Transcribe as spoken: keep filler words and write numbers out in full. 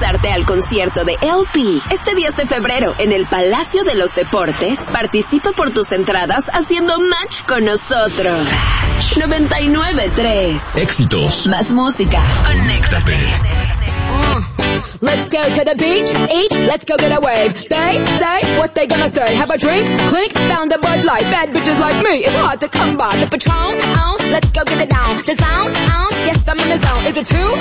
lanzarte al concierto de L P este diez de febrero en el Palacio de los Deportes, participa por tus entradas haciendo match con nosotros. noventa y nueve tres. Éxitos. Más música. Conéctate. Uh, let's go to the beach, eat, let's go get a wave. They say what they gonna say. Have a drink, clink, found a Bud Light. Bad bitches like me, it's hard to come by. The Patron, oh, let's go get it down. The sound, oh, yes, I'm in the zone. Is it too